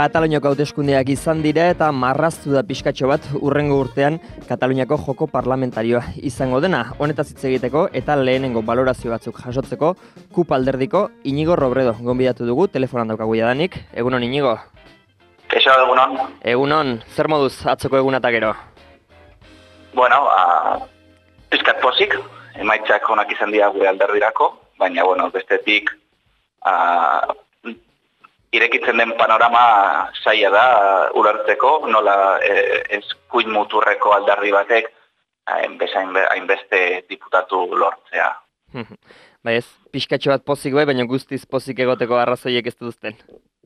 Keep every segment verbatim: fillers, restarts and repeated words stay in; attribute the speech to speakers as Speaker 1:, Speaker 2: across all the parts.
Speaker 1: Kataluniako hauteskundeak izan dira eta marraztu da pixkatxo bat urrengo urtean Kataluniako joko parlamentarioa izango dena. Honetaz hitz egiteko eta lehenengo balorazio batzuk jasotzeko KUP alderdiko Iñigo Robredo gonbidatu dugu, telefonan daukagu jadanik. Egunon, Iñigo?
Speaker 2: Eso, egunon.
Speaker 1: Egunon, zer moduz atzoko egun eta gero?
Speaker 2: Bueno, uh, pizkat pozik, emaitzak onak izan dira gure alderdirako, baina, bueno, bestetik uh, irekitzen den panorama zaila da uh, ulertzeko, nola eh, eskuin muturreko alderdi batek hainbezain hainbeste diputatu lortzea.
Speaker 1: Bai ez, pixkatxo bat pozik bai, baina guztiz pozik egoteko arrazoiek ez duzten.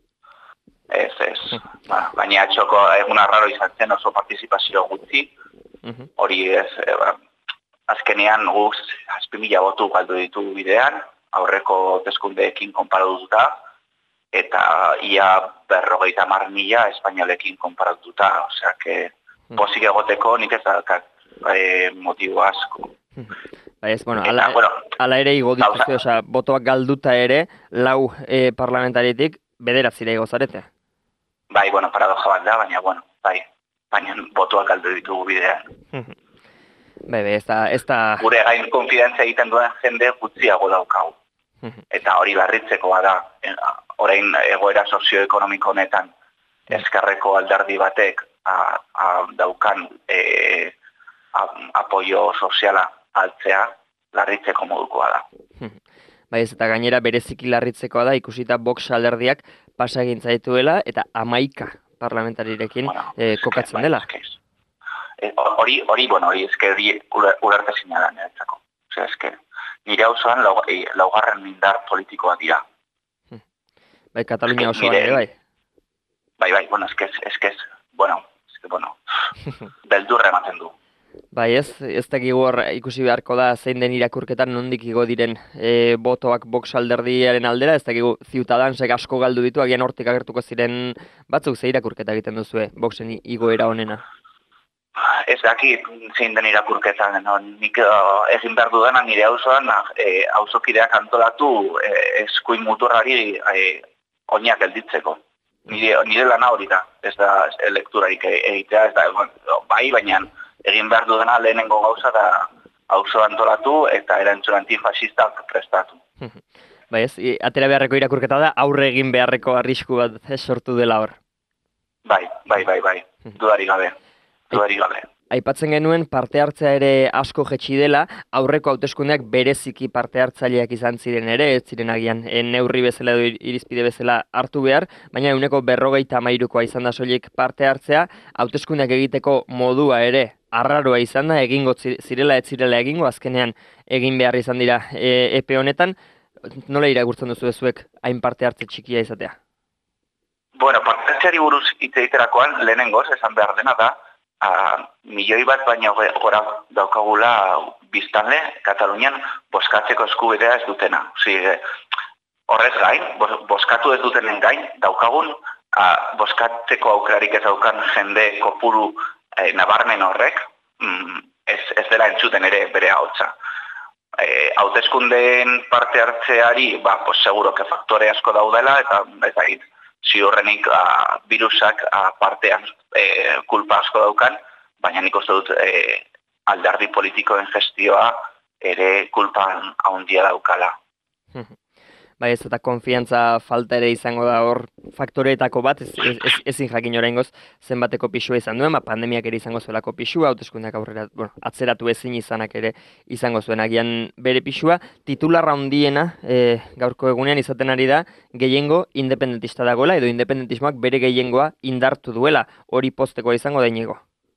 Speaker 2: Ez, ez. Ba, baina txoko egun arraro izan zen oso partizipazio gutxi, hori ez, e, ba, azkenean guz azpi mila botu galdu ditu bidean, aurreko hauteskundeekin konparatuta, eta ia berrogeita hamar mila espainolekin konparatuta, osea, que pozik egoteko nik ez dakat e, motibo asko.
Speaker 1: Bai ez, bueno, ala, bueno, ala ere igo dituzte, osea, botoak galduta ere, lau e, parlamentaritik bederatzira igo zarete.
Speaker 2: Bai, bueno, paradoja bat da, baina, bueno, bai, baina botoak galdu ditugu bidean.
Speaker 1: Bai, bai, ez da, ez da...
Speaker 2: Gure gain konfidentzia egiten duen jende gutxiago daukagu. Eta hori barritzekoa da, orain egoera sozioekonomiko honetan ezkerreko alderdi batek a, a, daukan e, a, apoio soziala altzea larritzeko modukoa da.
Speaker 1: Bai ez, eta gainera bereziki larritzekoa da, ikusita Vox alderdiak pasa egin zaituela eta hamaika parlamentarirekin bueno, e, kokatzen bai, dela.
Speaker 2: Hori, hori, bueno, hori ezke hori ulertezina da niretzako. Osea, ezke nire hauzoan lau, e, laugarren mindar politikoa dira.
Speaker 1: Bai, Katalunia osoan ere, bai.
Speaker 2: Bai, bai, bueno, ezke, ezke, bueno, ezke, bueno, beldurra ematen du.
Speaker 1: Bai ez, ez dakigu hor ikusi beharko da zein den irakurketan nondik igo diren e, botoak Vox alderdiaren aldera, ez dakigu Ciutadansek asko galdu ditu, agian hortik agertuko ziren batzuk ze irakurketa egiten duzue Voxen igoera honena.
Speaker 2: Ez dakit zein den irakurketa, no? Nik uh, egin behar dudana nire auzoan e, auzokideak antolatu e, eskuin muturrari e, oinak gelditzeko. Nire, nire lana hori da, ez da elekturarik egitea, ez da, bai, baina egin behar dudana lehenengo gauza da auzo antolatu eta erantzun antifasistak prestatu.
Speaker 1: Bai ez, atera beharreko irakurketa da aurre egin beharreko arrisku bat sortu dela hor.
Speaker 2: Bai, bai, bai, bai, dudari gabe.
Speaker 1: Aipatzen genuen parte hartzea ere asko jetxi dela, aurreko hauteskundeak bereziki parte hartzaileak izan ziren ere, ez ziren agian neurri bezala edo irizpide bezala hartu behar, baina ehuneko berrogeita hamairukoa izan da soilik parte hartzea, hauteskundeak egiteko modua ere arraroa izan da, egingo zirela ez zirela egingo, azkenean egin behar izan dira e, epe honetan, nola irakurtzen duzu ezuek hain parte hartze txikia izatea?
Speaker 2: Bueno, parte hartzeari buruz hitz egiterakoan lehenengoz esan behar dena da, Uh, milioi bat baina gora daukagula biztanle Katalunian bozkatzeko eskubidea ez dutena. Osi, horrez gain, bozkatu ez dutenen gain, daukagun uh, bozkatzeko aukerarik ez daukan jende kopuru eh, nabarmen horrek, mm, ez, ez dela entzuten ere bere ahotsa. Eh, hauteskundeen parte hartzeari, ba, pues, seguro que faktore asko daudela, eta ez da hit, ziurrenik uh, virusak uh, partean e, kulpa asko daukan, baina nik uste dut e, alderdi politikoen gestioa ere kulpan handia daukala.
Speaker 1: Bai ez, eta konfiantza falta ere izango da hor faktoreetako bat, ez, ez, ez, ezin jakin oraingoz zenbateko pisua izan duen, ba, pandemiak ere izango zuelako pisua, hauteskundeak aurrera, bueno, atzeratu ezin izanak ere izango zuen agian bere pisua. Titularra handiena e, gaurko egunean izaten ari da gehiengo independentista dagoela, edo independentismoak bere gehiengoa indartu duela, hori postekoa izango da Iñigo.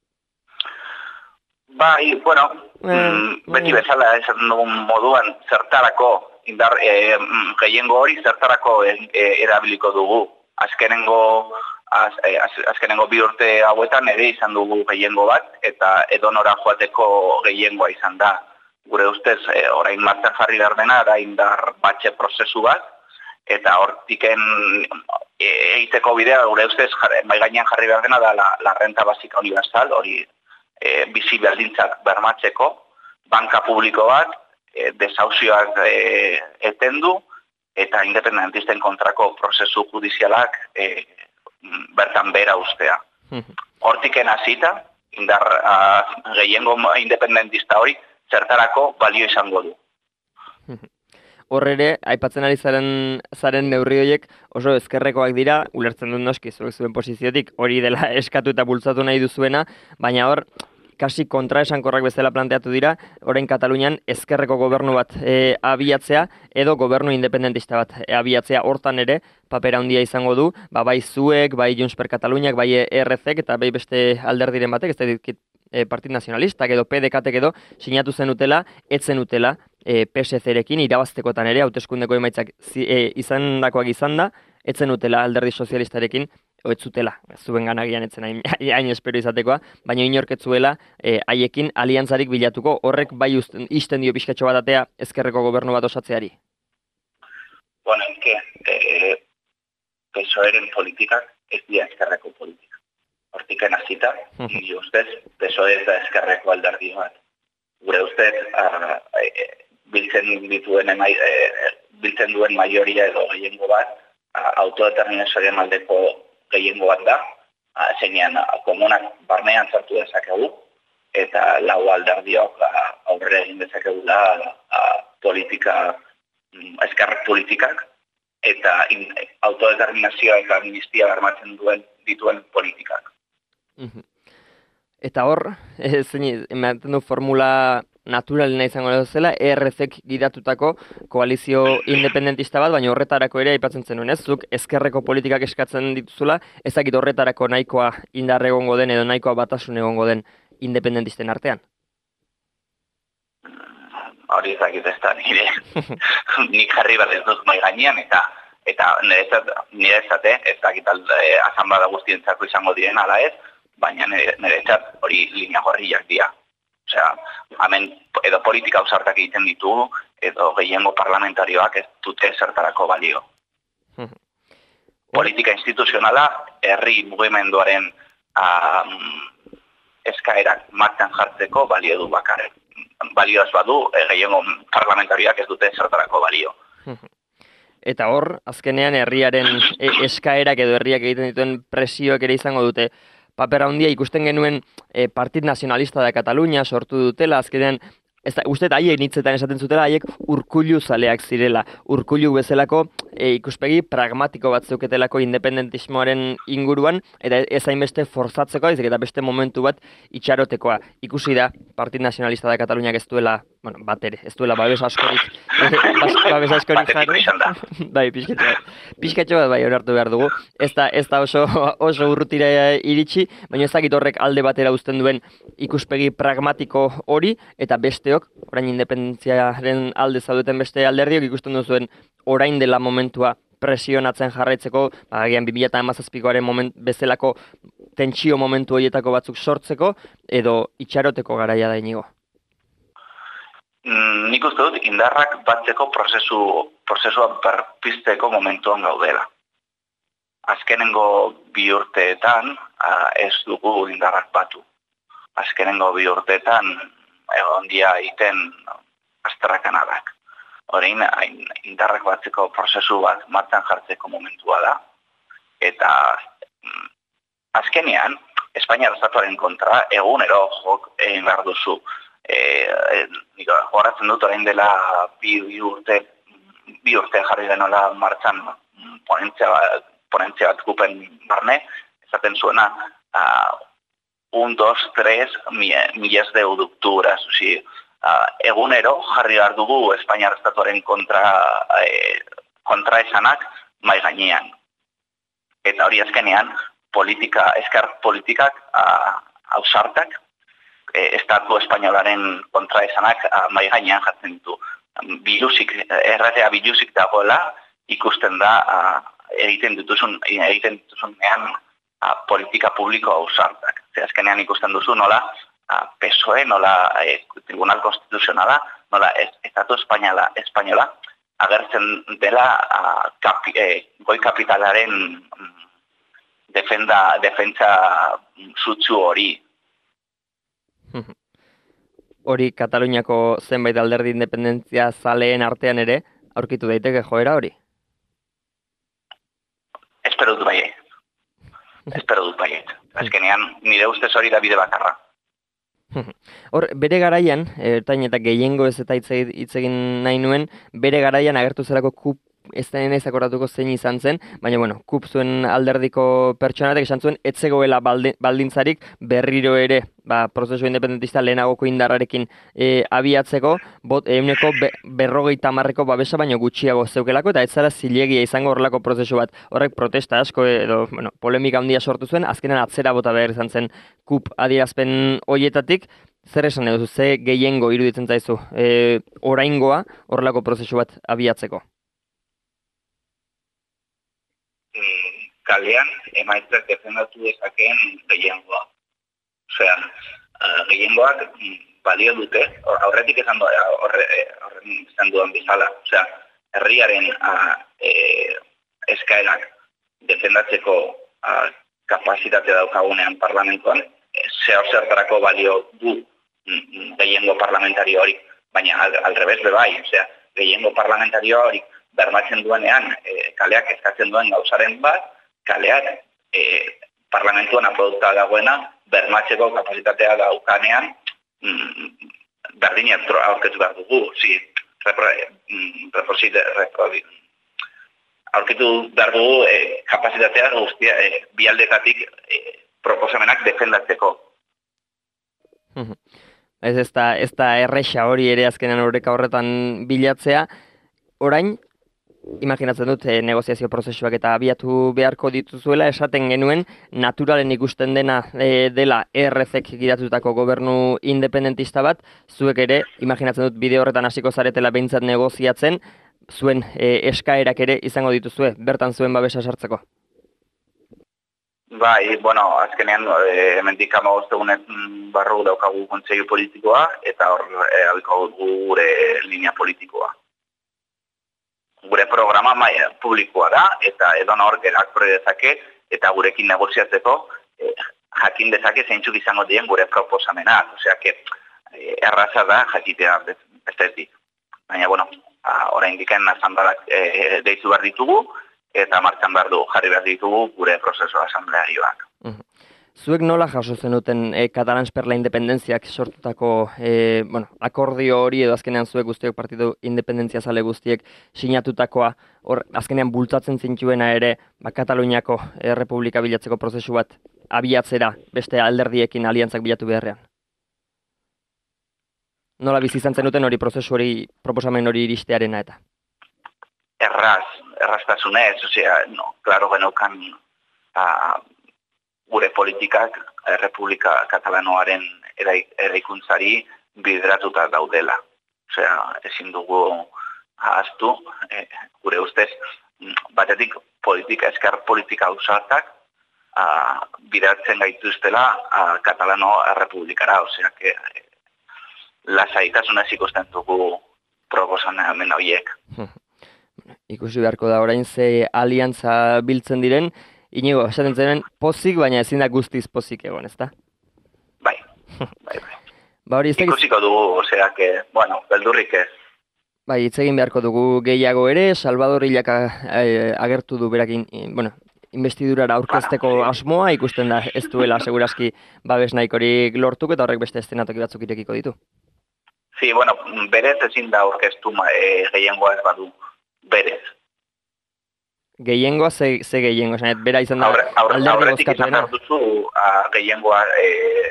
Speaker 2: Bai, bueno, eh, mm, beti eh. bezala esan dugun moduan zertarako indar e, gehiengo hori zertarako e, e, erabiliko dugu. Azkenengo az, e, az, azkenengo bi urte hauetan ere izan dugu gehiengo bat eta edonora joateko gehiengoa izan da. Gure ustez e, orain martxan jarri behar dena da indar batxe prozesu bat eta hortiken e, egiteko bidea gure ustez mai gainean jarri behar dena da la, la renta básica universal, hori e, bizi berdintzak bermatzeko, banka publiko bat, desauzioak e, etendu eta independentisten kontrako prozesu judizialak e, bertan bera ustea. Hortiken hasita, indar uh, gehiengo independentista hori zertarako balio izango du.
Speaker 1: Hor ere, aipatzen ari zaren, zaren neurri horiek oso ezkerrekoak dira, ulertzen dut noski zuek zuen posiziotik, hori dela eskatu eta bultzatu nahi duzuena, baina hor, kasi kontraesankorrak bezala planteatu dira, orain Katalunian ezkerreko gobernu bat e, abiatzea, edo gobernu independentista bat e, abiatzea hortan ere, papera handia izango du, ba, bai zuek, bai Junts per Kataluniak, bai E R C eta bai beste alderdiren batek, ez da dit, e, Partit Nacionalistak edo P D K-tek edo sinatu zen utela, etzen utela, e, P S C-rekin irabaztekotan ere, hauteskundeko emaitzak e, izandakoak izan da, etzen utela alderdi sozialistarekin, oetzutela, zuen ganagian etzen hain, hain espero izatekoa, baina inorketzuela e, haiekin aliantzarik bilatuko, horrek bai usten, isten dio pixkatxo bat atea ezkerreko gobernu bat osatzeari?
Speaker 2: Bueno, enke, e, P S O E-ren politikak ez dira ezkerreko politika. Hortiken hasita, nire ustez, P S O E ez da ezkerreko alderdi bat. Gure ustez, a, e, biltzen dituen emai, e, biltzen duen maioria edo gehiengo bat, autodeterminazioaren aldeko gehiengo bat da, zeinean komunak barnean sartu dezakegu, eta lau alderdiok aurrera egin dezakegula politika, ezker politikak, eta in, autodeterminazioa eta amnistia bermatzen duen dituen politikak.
Speaker 1: Eta hor, zein, ematen du formula naturalena izango zela, E R C-ek gidatutako koalizio independentista bat, baina horretarako ere aipatzen zenuen, ez? Zuk ezkerreko politikak eskatzen dituzula, ezakit horretarako nahikoa indar egongo den edo nahikoa batasun egongo den independentisten artean?
Speaker 2: Hori ezakit ez da nire, nik jarri bat ez dut mai gainean, eta eta nire ezate, ezakit asanblada guztientzako izango diren ala ez, baina nire ezat hori linea gorriak dira. Osea, hemen edo politika ausartak egiten ditugu, edo gehiengo parlamentarioak ez dute zertarako balio. Politika instituzionala, herri mugimenduaren um, eskaerak martxan jartzeko balio du bakarrik. Balioaz badu, gehiengo parlamentarioak ez dute zertarako balio.
Speaker 1: Eta hor, azkenean herriaren eskaerak edo herriak egiten dituen presioak ere izango dute paper handia. Ikusten genuen e, Partit Nacionalista de Cataluña sortu dutela, azkenean, ez da, uste haiek nitzetan esaten zutela, haiek Urkullu zaleak zirela. Urkullu bezalako e, ikuspegi pragmatiko bat zeuketelako independentismoaren inguruan, eta ez hainbeste forzatzeko, ez eta beste momentu bat itxarotekoa. Ikusi da, Partit Nacionalista de Cataluñak ez duela, bueno, bat ere, ez duela babes askorik, babes askorik jarri. Bai, pixkatxo bat. Pixkatxo bat bai horartu behar dugu. Ez da, ez da oso, oso urrutira iritsi, baina ez dakit horrek alde batera uzten duen ikuspegi pragmatiko hori, eta besteok, orain independentziaren alde zaudeten beste alderdiok ikusten duzuen orain dela momentua presionatzen jarraitzeko, agian bi mila hamazazpikoaren moment bezalako tentsio momentu horietako batzuk sortzeko, edo itxaroteko garaia da inigo.
Speaker 2: Mm, nik uste dut indarrak batzeko prozesu, prozesua berpizteko momentuan gaudela. Azkenengo bi urteetan ez dugu indarrak batu. Azkenengo bi urteetan egon dia egiten astrakanadak. Orain indarrak batzeko prozesu bat martxan jartzeko momentua da. Eta mm, azkenean, Espainiar estatuaren kontra egunero jok egin behar duzu. E, e, horatzen dut orain dela bi, bi urte bi urte jarri denola martxan ponentzia, ponentzia bat gupen barne, esaten zuena uh, un, dos, tres milles de octuras, osi, uh, egunero jarri behar dugu Espainiar estatuaren kontra eh, kontra esanak mai gainean. Eta hori azkenean politika, eskar politikak uh, ausartak Estatu espainolaren kontraesanak mai gainean jartzen ditu. Bilusik, errazea bilusik dagoela ikusten da egiten dituzun, egiten dituzunean politika publiko ausartak. Azkenean ikusten duzu nola P S O E, nola Tribunal Konstituzionala, nola Estatu espainola, espainola agertzen dela kapi, eh, goi kapitalaren defenda, defentsa sutsu hori.
Speaker 1: Hori Kataluniako zenbait alderdi independentzia zaleen artean ere aurkitu daiteke joera hori?
Speaker 2: Espero dut bai. espero dut baiet. Azkenean, nire ustez hori da bide bakarra.
Speaker 1: Hor, bere garaian, ertain eta gehiengo ez eta hitz egin nahi nuen, bere garaian agertu zelako kup, ez da nena izakoratuko zein izan zen, baina, bueno, kup zuen alderdiko pertsonatek esan zuen, etzegoela baldintzarik berriro ere, ba, prozesu independentista lehenagoko indarrarekin e, abiatzeko, bot, euneko be, berrogeita marreko babesa baino gutxiago zeukelako, eta ez zara zilegia izango horrelako prozesu bat. Horrek protesta asko edo, bueno, polemika handia sortu zuen, azkenan atzera bota behar izan zen kup adierazpen hoietatik. Zer esan edo, ze gehiengo iruditzen zaizu, e, oraingoa horrelako prozesu bat abiatzeko?
Speaker 2: Kalean, emaitzak defendatu dezakeen gehiengoa. Osea, uh, gehiengoak balio dute, aurretik esan du, horren izan duan bizala. Osea, herriaren uh, e, eskaerak defendatzeko uh, kapasitate daukagunean parlamentuan, zehar zertarako balio du gehiengo parlamentario hori, baina al, al revés bebai, osea, gehiengo parlamentario hori bermatzen duenean, e, kaleak eskatzen duen gauzaren bat, kaleak e, parlamentuan aprodukta dagoena bermatzeko kapasitatea daukanean mm, berdin aurketu behar dugu. Si, repro, mm, reprosi, repro, aurketu behar dugu e, kapasitatea guztia e, bialdetatik e, proposamenak defendatzeko.
Speaker 1: Ez ez da, ez da erresa hori ere azkenan horreka horretan bilatzea. Orain, imaginatzen dut, eh, negoziazio prozesuak eta abiatu beharko dituzuela, esaten genuen, naturalen ikusten dena eh, dela E R F-ek gidatutako gobernu independentista bat, zuek ere, imaginatzen dut, bide horretan hasiko zaretela behintzat negoziatzen, zuen eh, eskaerak ere izango dituzue, bertan zuen babesa sartzeko.
Speaker 2: Bai, bueno, azkenean, e, hemendik hamabostegunen barru daukagu kontseilu politikoa, eta hor e, daukagu gure linea politikoa. Gure programa maia publikoa da, eta edo nor gerak dezake, eta gurekin negoziatzeko e, jakin dezake zeintzuk izango dien gure proposamenak. Osea, que e, erraza da jakitea bestetik. Baina, bueno, orain diken asanbladak e, deitu behar ditugu, eta martxan behar du, jarri behar ditugu gure prozesu asamblearioak.
Speaker 1: Zuek nola jaso zenuten e, Catalans per la Independentziak sortutako e, bueno, akordio hori edo azkenean zuek guztiok partidu independentzia zale guztiek sinatutakoa hor azkenean bultzatzen zintuena ere ba, Kataluniako e, Republika bilatzeko prozesu bat abiatzera beste alderdiekin aliantzak bilatu beharrean? Nola bizi izan zenuten hori prozesu hori proposamen hori iristearena eta?
Speaker 2: Erraz, erraztasunez, osea, no, klaro geneukan a, gure politikak Republika Katalanoaren eraikuntzari bideratuta daudela. Osea, ezin dugu ahaztu, e, gure ustez, batetik politika, eskar politika ausartak bideratzen gaituztela a, Katalano Errepublikara, osea, que lasaitasunez ikusten dugu proposamen horiek.
Speaker 1: Ikusi beharko da orain ze aliantza biltzen diren, Inigo, esaten zenen pozik, baina ezin da guztiz pozik egon, ezta?
Speaker 2: Bai, bai, bai.
Speaker 1: Ba, hori,
Speaker 2: ikusiko dugu, osea, que, bueno, beldurrik ez.
Speaker 1: Bai, hitz egin beharko dugu gehiago ere, Salvador Illak agertu du berakin, bueno, investidurara aurkezteko bueno, asmoa, ikusten da ez duela segurazki babes nahikorik lortuk eta horrek beste eszenatoki batzuk irekiko ditu.
Speaker 2: Sí, bueno, berez ezin da aurkeztu e, gehiengoa ez badu. Berez.
Speaker 1: Gehiengoa ze, ze gehiengo, esanet, bera izan da
Speaker 2: aurre, aurre,
Speaker 1: alderdi bozkatuena.
Speaker 2: Aurretik izan duzu gehiengoa e,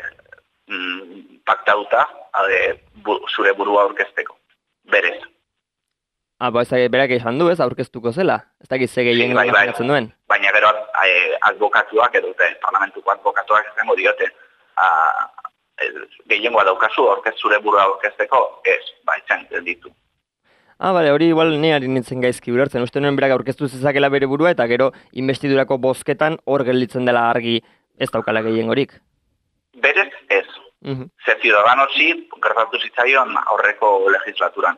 Speaker 2: mm, paktauta e, bu, zure burua aurkezteko. Berez.
Speaker 1: Ah, ba, ez da, berak esan du ez, aurkeztuko zela. Ez da, ze gehiengo
Speaker 2: bai, bai,
Speaker 1: bai. duen.
Speaker 2: Baina gero e, advokatuak edo, parlamentuko advokatuak izango diote, a, e, gehiengoa daukazu aurkez zure burua aurkezteko, ez, ba, izan ditu.
Speaker 1: Ah, bale, hori igual neari nintzen gaizki ulertzen. Uste nuen berak aurkeztu zezakela bere burua eta gero investidurako bozketan hor gelditzen dela argi ez daukala gehiengorik.
Speaker 2: Berez ez. Uh -huh. Ze Ciudadanosi gertatu zitzaion aurreko legislaturan.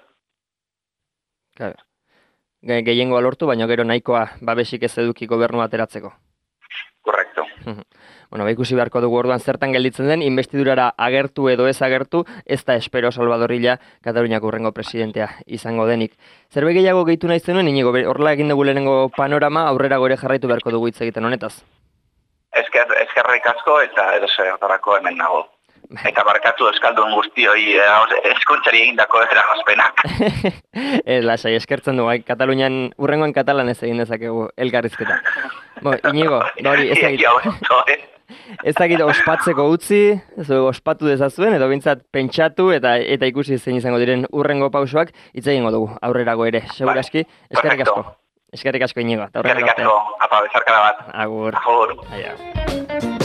Speaker 1: Claro. Ge gehiengoa lortu, baina gero nahikoa babesik ez eduki gobernu ateratzeko.
Speaker 2: Correcto.
Speaker 1: Bueno, ba, ikusi beharko dugu orduan zertan gelditzen den, investidurara agertu edo ez agertu, ez da espero Salvador Illa Kataluniako hurrengo presidentea izango denik. Zerbait gehiago gehitu nahi zenuen, Inigo, horrela egin dugu lehenengo panorama, aurrera gore jarraitu beharko dugu hitz egiten honetaz.
Speaker 2: esker, eskerrik asko eta edo zertarako hemen nago. Eta barkatu euskaldun guztioi eskuntzari egindako eragozpenak.
Speaker 1: Ez, lasai, eskertzen du, bai, Katalunian, urrengoan katalan ez egin dezakegu elkarrizketa. Bo, Inigo, hori, ez dakit, ez dakit ospatzeko utzi, ez ospatu dezazuen, edo bintzat pentsatu eta eta ikusi zein izango diren urrengo pausoak, hitz egingo dugu, aurrerago ere, seguraski, eskerrik asko. Eskerrik asko, Inigo.
Speaker 2: Eskerrik asko, apa, bezarkada bat.
Speaker 1: Agur.
Speaker 2: Agur.
Speaker 1: Aia.